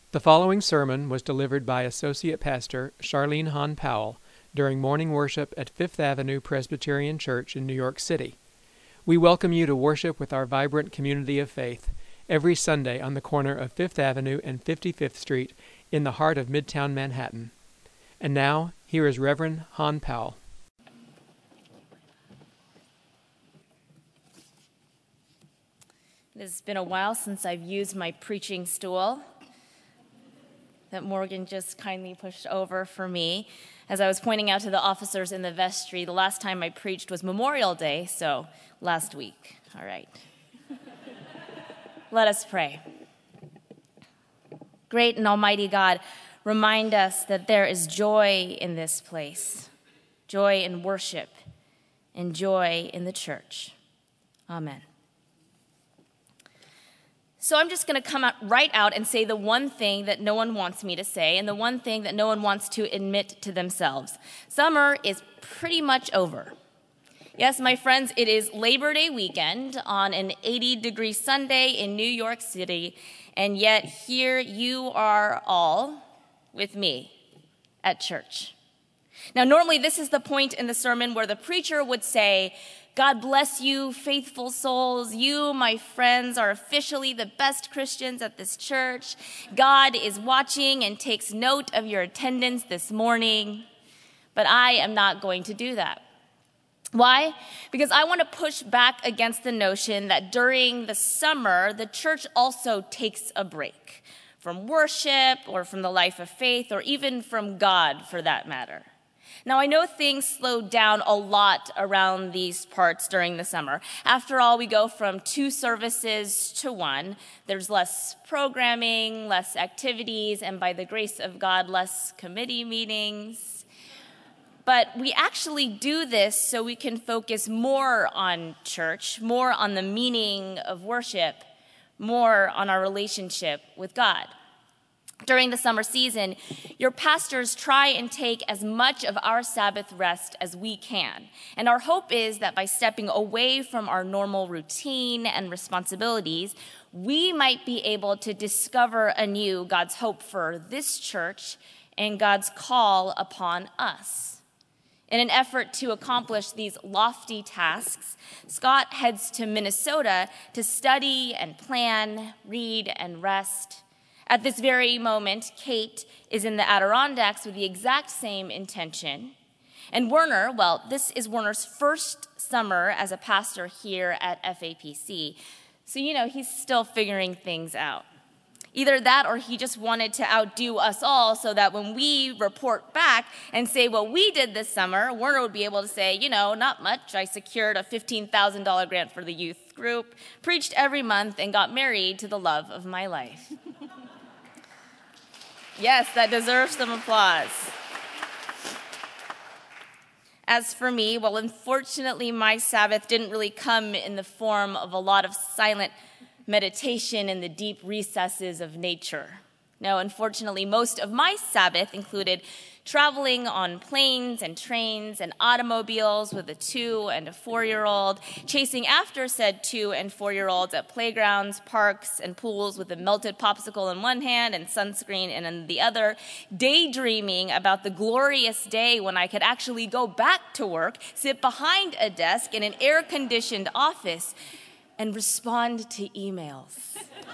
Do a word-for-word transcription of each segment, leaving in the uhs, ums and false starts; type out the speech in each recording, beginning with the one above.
The following sermon was delivered by Associate Pastor Charlene Hahn Powell during morning worship at Fifth Avenue Presbyterian Church in New York City. We welcome you to worship with our vibrant community of faith every Sunday on the corner of Fifth Avenue and fifty-fifth Street in the heart of Midtown Manhattan. And now, here is Reverend Hahn Powell. It has been a while since I've used my preaching stool that Morgan just kindly pushed over for me. As I was pointing out to the officers in the vestry, the last time I preached was Memorial Day, so last week. All right. Let us pray. Great and almighty God, remind us that there is joy in this place, joy in worship, and joy in the church. Amen. So I'm just going to come out right out and say the one thing that no one wants me to say and the one thing that no one wants to admit to themselves. Summer is pretty much over. Yes, my friends, it is Labor Day weekend on an eighty-degree Sunday in New York City, and yet here you are all with me at church. Now, normally this is the point in the sermon where the preacher would say, God bless you, faithful souls. You, my friends, are officially the best Christians at this church. God is watching and takes note of your attendance this morning. But I am not going to do that. Why? Because I want to push back against the notion that during the summer, the church also takes a break from worship or from the life of faith or even from God, for that matter. Now, I know things slow down a lot around these parts during the summer. After all, we go from two services to one. There's less programming, less activities, and by the grace of God, less committee meetings. But we actually do this so we can focus more on church, more on the meaning of worship, more on our relationship with God. During the summer season, your pastors try and take as much of our Sabbath rest as we can. And our hope is that by stepping away from our normal routine and responsibilities, we might be able to discover anew God's hope for this church and God's call upon us. In an effort to accomplish these lofty tasks, Scott heads to Minnesota to study and plan, read and rest. At this very moment, Kate is in the Adirondacks with the exact same intention. And Werner, well, this is Werner's first summer as a pastor here at F A P C. So, you know, he's still figuring things out. Either that or he just wanted to outdo us all so that when we report back and say what we did this summer, Werner would be able to say, you know, not much. I secured a fifteen thousand dollars grant for the youth group, preached every month, and got married to the love of my life. Yes, that deserves some applause. As for me, well, unfortunately, my Sabbath didn't really come in the form of a lot of silent meditation in the deep recesses of nature. No, unfortunately, most of my Sabbath included traveling on planes and trains and automobiles with a two and a four-year-old, chasing after said two and four-year-olds at playgrounds, parks, and pools with a melted popsicle in one hand and sunscreen in the other, daydreaming about the glorious day when I could actually go back to work, sit behind a desk in an air-conditioned office, and respond to emails.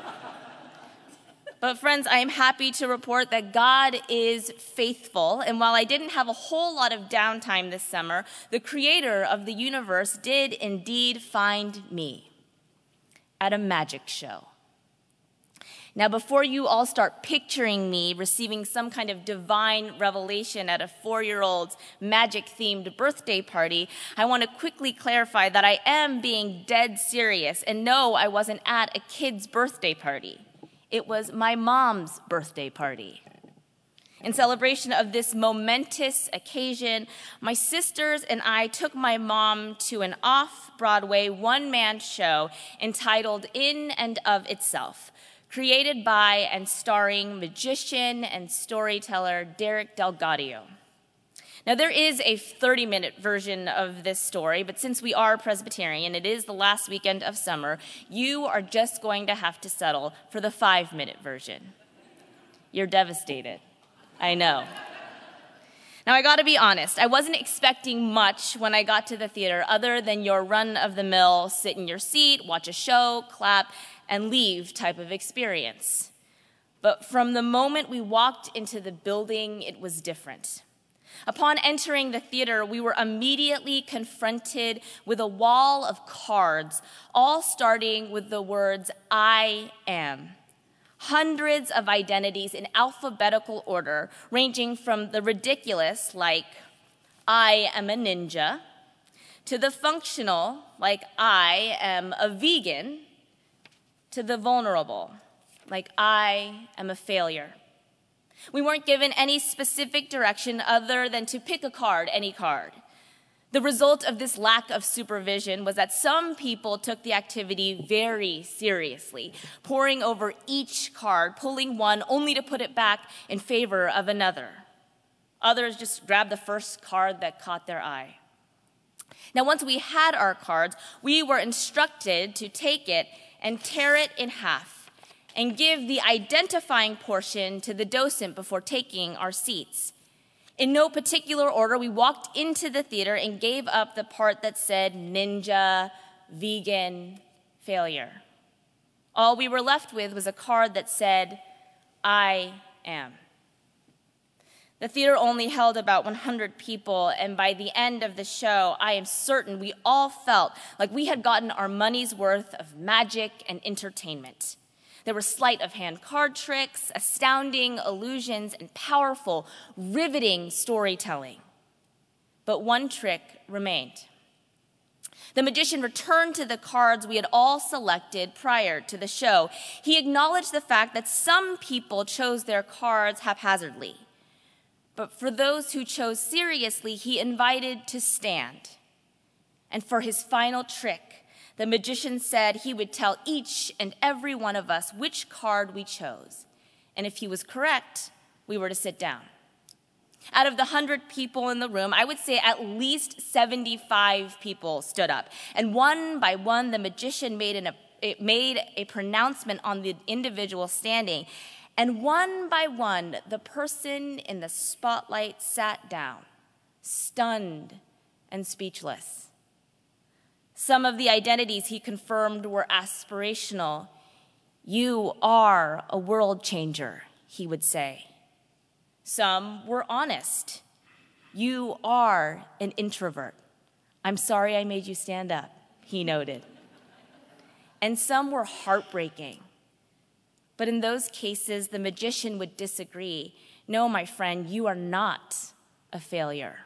But friends, I am happy to report that God is faithful, and while I didn't have a whole lot of downtime this summer, the creator of the universe did indeed find me at a magic show. Now, before you all start picturing me receiving some kind of divine revelation at a four-year-old's magic-themed birthday party, I want to quickly clarify that I am being dead serious, and no, I wasn't at a kid's birthday party. It was my mom's birthday party. In celebration of this momentous occasion, my sisters and I took my mom to an off-Broadway one-man show entitled In and of Itself, created by and starring magician and storyteller Derek DelGaudio. Now, there is a thirty-minute version of this story, but since we are Presbyterian, it is the last weekend of summer, you are just going to have to settle for the five-minute version. You're devastated. I know. Now, I gotta be honest, I wasn't expecting much when I got to the theater other than your run-of-the-mill, sit in your seat, watch a show, clap, and leave type of experience. But from the moment we walked into the building, it was different. Upon entering the theater, we were immediately confronted with a wall of cards, all starting with the words, I am. Hundreds of identities in alphabetical order, ranging from the ridiculous, like, I am a ninja, to the functional, like, I am a vegan, to the vulnerable, like, I am a failure. We weren't given any specific direction other than to pick a card, any card. The result of this lack of supervision was that some people took the activity very seriously, poring over each card, pulling one only to put it back in favor of another. Others just grabbed the first card that caught their eye. Now, once we had our cards, we were instructed to take it and tear it in half and give the identifying portion to the docent before taking our seats. In no particular order, we walked into the theater and gave up the part that said ninja, vegan, failure. All we were left with was a card that said, I am. The theater only held about one hundred people, and by the end of the show, I am certain we all felt like we had gotten our money's worth of magic and entertainment. There were sleight-of-hand card tricks, astounding illusions, and powerful, riveting storytelling. But one trick remained. The magician returned to the cards we had all selected prior to the show. He acknowledged the fact that some people chose their cards haphazardly. But for those who chose seriously, he invited to stand. And for his final trick, the magician said he would tell each and every one of us which card we chose. And if he was correct, we were to sit down. Out of the one hundred people in the room, I would say at least seventy-five people stood up. And one by one, the magician made, an, made a pronouncement on the individual standing. And one by one, the person in the spotlight sat down, stunned and speechless. Some of the identities he confirmed were aspirational. You are a world changer, he would say. Some were honest. You are an introvert. I'm sorry I made you stand up, he noted. And some were heartbreaking. But in those cases, the magician would disagree. No, my friend, you are not a failure.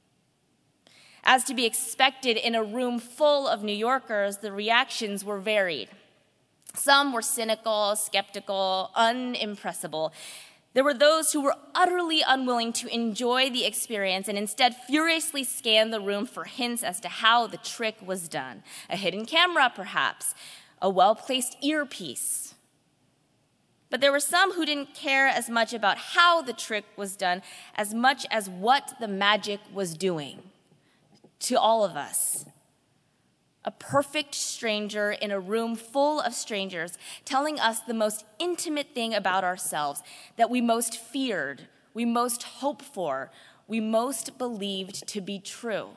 As to be expected in a room full of New Yorkers, the reactions were varied. Some were cynical, skeptical, unimpressible. There were those who were utterly unwilling to enjoy the experience and instead furiously scanned the room for hints as to how the trick was done. A hidden camera, perhaps, a well-placed earpiece. But there were some who didn't care as much about how the trick was done as much as what the magic was doing to all of us. A perfect stranger in a room full of strangers telling us the most intimate thing about ourselves that we most feared, we most hoped for, we most believed to be true.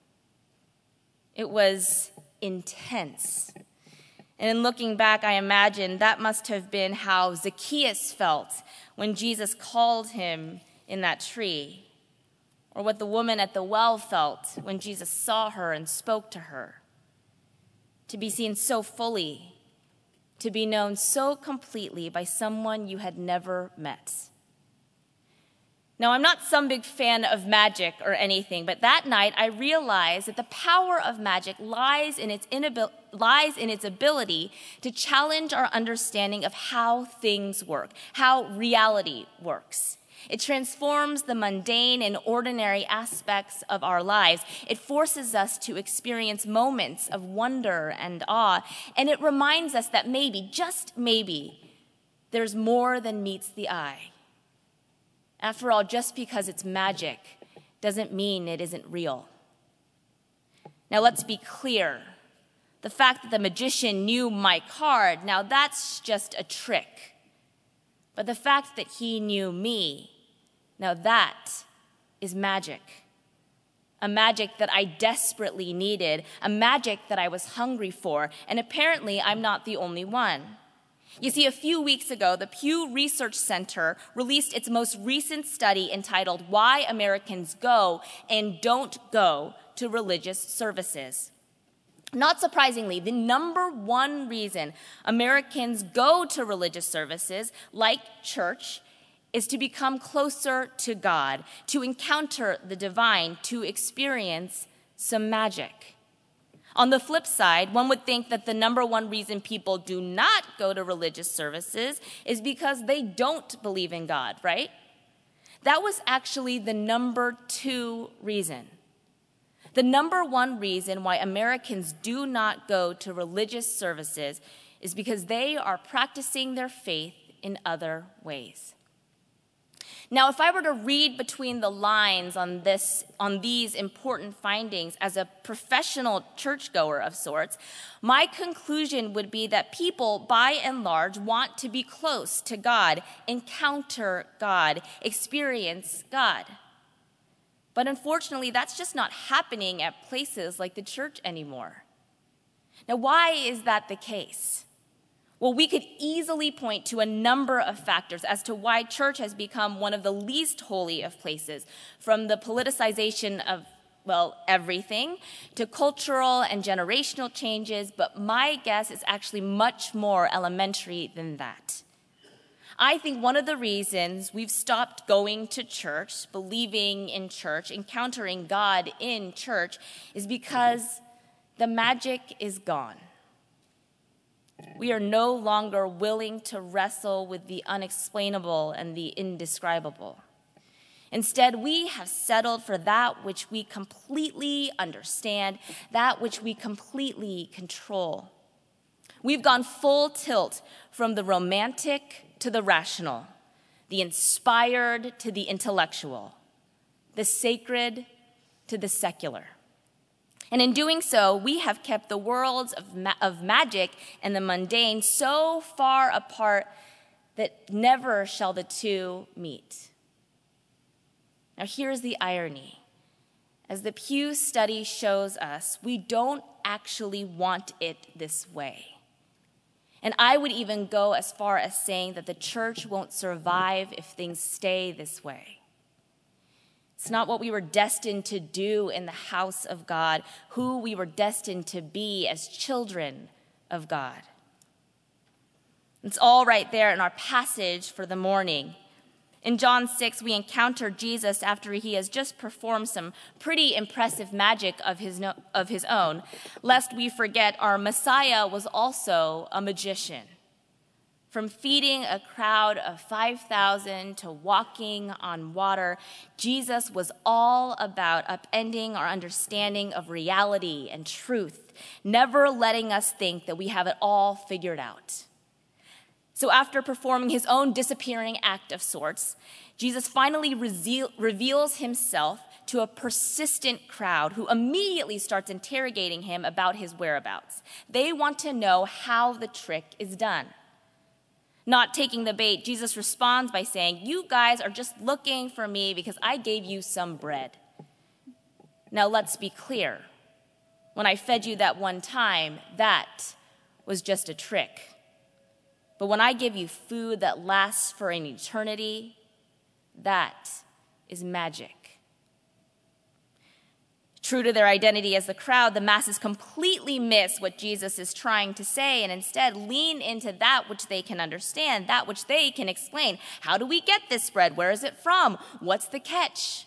It was intense. And in looking back, I imagine that must have been how Zacchaeus felt when Jesus called him in that tree, or what the woman at the well felt when Jesus saw her and spoke to her. To be seen so fully, to be known so completely by someone you had never met. Now, I'm not some big fan of magic or anything, but that night I realized that the power of magic lies in its inabil- lies in its ability to challenge our understanding of how things work, how reality works. It transforms the mundane and ordinary aspects of our lives. It forces us to experience moments of wonder and awe, and it reminds us that maybe, just maybe, there's more than meets the eye. After all, just because it's magic doesn't mean it isn't real. Now, let's be clear. The fact that the magician knew my card, now that's just a trick. but the fact that he knew me, now that is magic. A magic that I desperately needed, a magic that I was hungry for, and apparently I'm not the only one. You see, a few weeks ago, the Pew Research Center released its most recent study entitled Why Americans Go and Don't Go to Religious Services. Not surprisingly, the number one reason Americans go to religious services, like church, is to become closer to God, to encounter the divine, to experience some magic. On the flip side, one would think that the number one reason people do not go to religious services is because they don't believe in God, right? That was actually the number two reason. The number one reason why Americans do not go to religious services is because they are practicing their faith in other ways. Now, if I were to read between the lines on this, on these important findings as a professional churchgoer of sorts, my conclusion would be that people, by and large, want to be close to God, encounter God, experience God. But unfortunately, that's just not happening at places like the church anymore. Now, why is that the case? Well, we could easily point to a number of factors as to why church has become one of the least holy of places, from the politicization of, well, everything, to cultural and generational changes, but my guess is actually much more elementary than that. I think one of the reasons we've stopped going to church, believing in church, encountering God in church, is because the magic is gone. We are no longer willing to wrestle with the unexplainable and the indescribable. Instead, we have settled for that which we completely understand, that which we completely control. We've gone full tilt from the romantic to the rational, the inspired to the intellectual, the sacred to the secular. And in doing so, we have kept the worlds of, ma- of magic and the mundane so far apart that never shall the two meet. Now, here's the irony. As the Pew study shows us, we don't actually want it this way. And I would even go as far as saying that the church won't survive if things stay this way. It's not what we were destined to do in the house of God, who we were destined to be as children of God. It's all right there in our passage for the morning. In John six, we encounter Jesus after he has just performed some pretty impressive magic of his, no, of his own. Lest we forget, our Messiah was also a magician. From feeding a crowd of five thousand to walking on water, Jesus was all about upending our understanding of reality and truth, never letting us think that we have it all figured out. So after performing his own disappearing act of sorts, Jesus finally reveal, reveals himself to a persistent crowd who immediately starts interrogating him about his whereabouts. They want to know how the trick is done. Not taking the bait, Jesus responds by saying, "You guys are just looking for me because I gave you some bread." Now let's be clear. When I fed you that one time, that was just a trick. But when I give you food that lasts for an eternity, that is magic. True to their identity as the crowd, the masses completely miss what Jesus is trying to say and instead lean into that which they can understand, that which they can explain. How do we get this bread? Where is it from? What's the catch?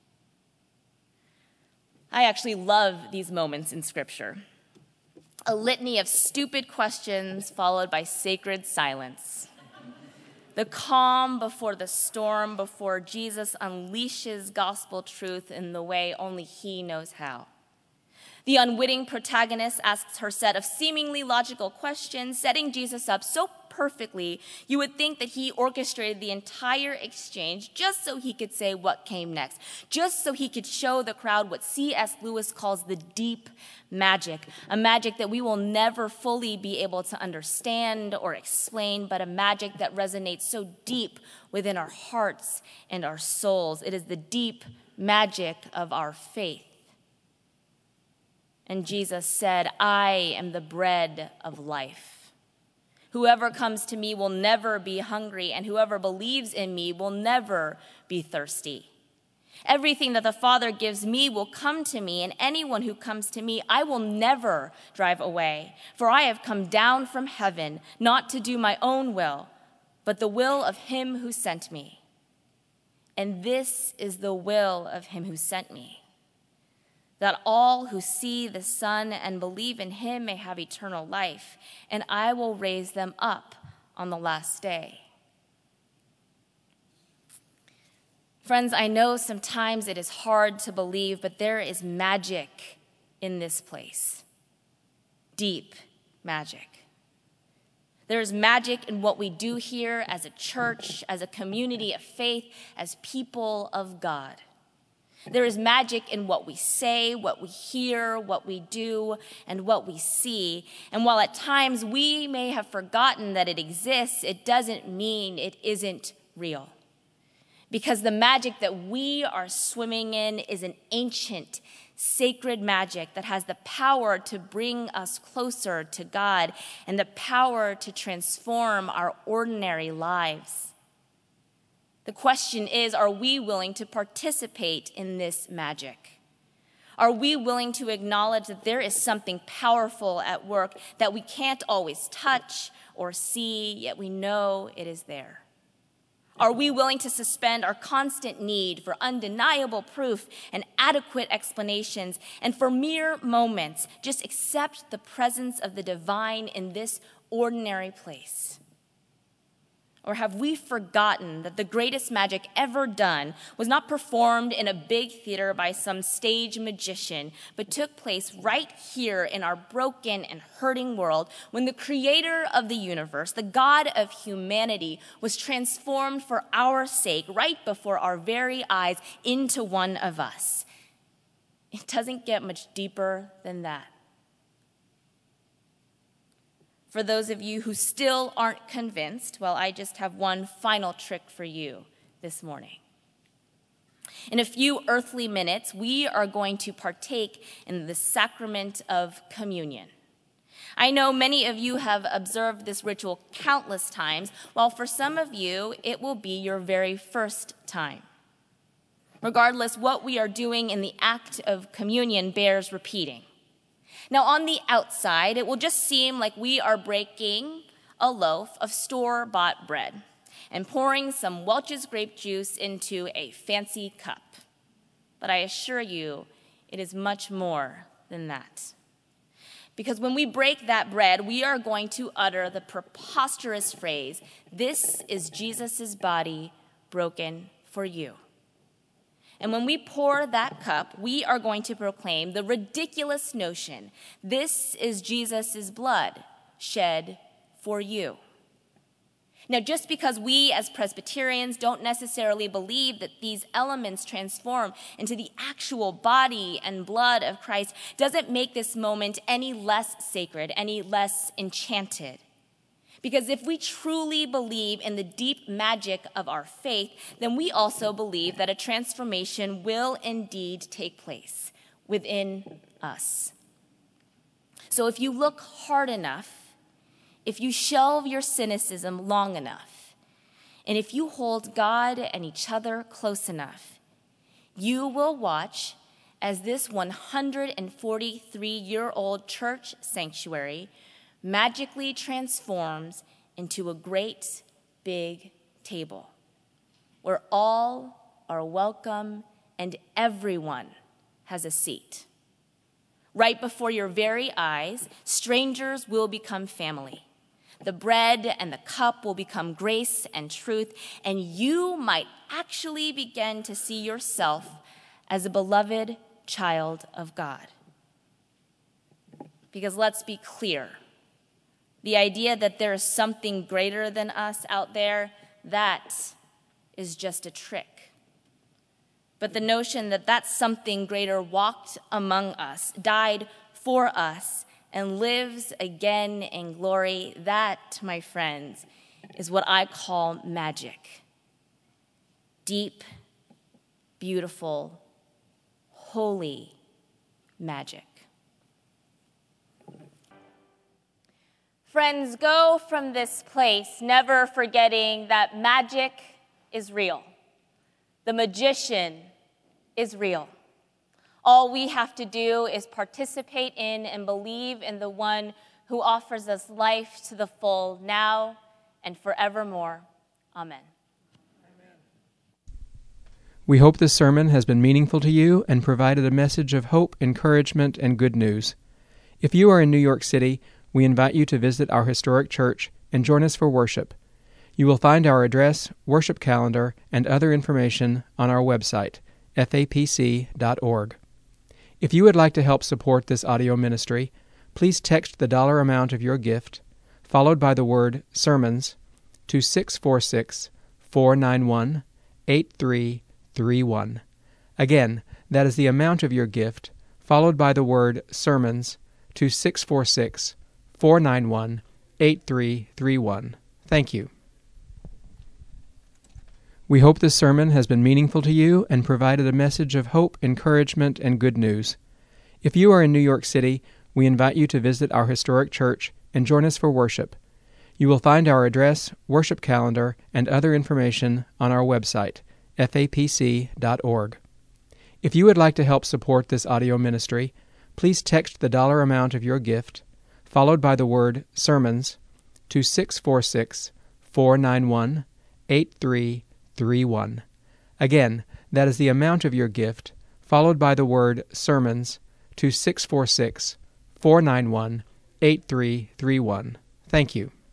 I actually love these moments in Scripture. A litany of stupid questions followed by sacred silence. The calm before the storm, before Jesus unleashes gospel truth in the way only he knows how. The unwitting protagonist asks her set of seemingly logical questions, setting Jesus up so perfectly, you would think that he orchestrated the entire exchange just so he could say what came next, just so he could show the crowd what C S Lewis calls the deep magic, a magic that we will never fully be able to understand or explain, but a magic that resonates so deep within our hearts and our souls. It is the deep magic of our faith. And Jesus said, I am the bread of life. Whoever comes to me will never be hungry, and whoever believes in me will never be thirsty. Everything that the Father gives me will come to me, and anyone who comes to me, I will never drive away. For I have come down from heaven, not to do my own will, but the will of him who sent me. And this is the will of him who sent me, that all who see the Son and believe in him may have eternal life, and I will raise them up on the last day. Friends, I know sometimes it is hard to believe, but there is magic in this place. Deep magic. There is magic in what we do here as a church, as a community of faith, as people of God. There is magic in what we say, what we hear, what we do, and what we see. And while at times we may have forgotten that it exists, it doesn't mean it isn't real. Because the magic that we are swimming in is an ancient, sacred magic that has the power to bring us closer to God and the power to transform our ordinary lives. The question is, are we willing to participate in this magic? Are we willing to acknowledge that there is something powerful at work that we can't always touch or see, yet we know it is there? Are we willing to suspend our constant need for undeniable proof and adequate explanations, and for mere moments, just accept the presence of the divine in this ordinary place? Or have we forgotten that the greatest magic ever done was not performed in a big theater by some stage magician, but took place right here in our broken and hurting world when the creator of the universe, the God of humanity, was transformed for our sake right before our very eyes into one of us? It doesn't get much deeper than that. For those of you who still aren't convinced, well, I just have one final trick for you this morning. In a few earthly minutes, we are going to partake in the sacrament of communion. I know many of you have observed this ritual countless times, while for some of you, it will be your very first time. Regardless, what we are doing in the act of communion bears repeating. Now, on the outside, it will just seem like we are breaking a loaf of store-bought bread and pouring some Welch's grape juice into a fancy cup. But I assure you, it is much more than that. Because when we break that bread, we are going to utter the preposterous phrase, "This is Jesus' body broken for you." And when we pour that cup, we are going to proclaim the ridiculous notion, "This is Jesus' blood shed for you." Now, just because we as Presbyterians don't necessarily believe that these elements transform into the actual body and blood of Christ doesn't make this moment any less sacred, any less enchanted. Because if we truly believe in the deep magic of our faith, then we also believe that a transformation will indeed take place within us. So if you look hard enough, if you shelve your cynicism long enough, and if you hold God and each other close enough, you will watch as this one hundred forty-three-year-old church sanctuary magically transforms into a great big table where all are welcome and everyone has a seat. Right before your very eyes, strangers will become family. The bread and the cup will become grace and truth, and you might actually begin to see yourself as a beloved child of God. Because let's be clear, the idea that there is something greater than us out there, that is just a trick. But the notion that that something greater walked among us, died for us, and lives again in glory, that, my friends, is what I call magic. Deep, beautiful, holy magic. Friends, go from this place never forgetting that magic is real. The magician is real. All we have to do is participate in and believe in the one who offers us life to the full now and forevermore. Amen. We hope this sermon has been meaningful to you and provided a message of hope, encouragement, and good news. If you are in New York City, we invite you to visit our historic church and join us for worship. You will find our address, worship calendar, and other information on our website, f a p c dot org. If you would like to help support this audio ministry, please text the dollar amount of your gift, followed by the word sermons, to six four six, four nine one, eight three three one. Again, that is the amount of your gift, followed by the word sermons, to six four six, four nine one, eight three three one. Thank you. We hope this sermon has been meaningful to you and provided a message of hope, encouragement, and good news. If you are in New York City, we invite you to visit our historic church and join us for worship. You will find our address, worship calendar, and other information on our website, f a p c dot org. If you would like to help support this audio ministry, please text the dollar amount of your gift, followed by the word sermons, to six four six, four nine one, eight three three one. Again, that is the amount of your gift, followed by the word sermons, to six four six, four nine one, eight three three one. Thank you.